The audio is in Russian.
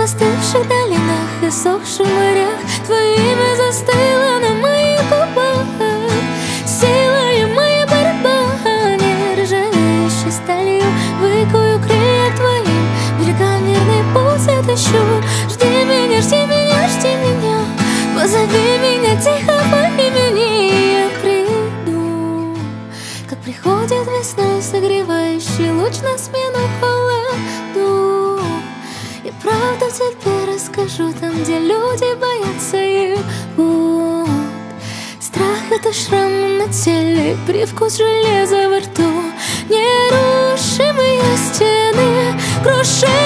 в остывших долинах и сохших морях твое имя застыло на моих губах. Сила и моя борьба, нержавеющей сталью выкую крылья твоим, берегам верный путь отыщу. Жди меня, жди меня, жди меня, позови меня тихо по имени, я приду. Как приходит весной согревающий луч на смену холоду, я правду тебе расскажу, там, где люди боятся его. Страх — это шрамы на теле, привкус железа во рту, нерушимые стены, крушение.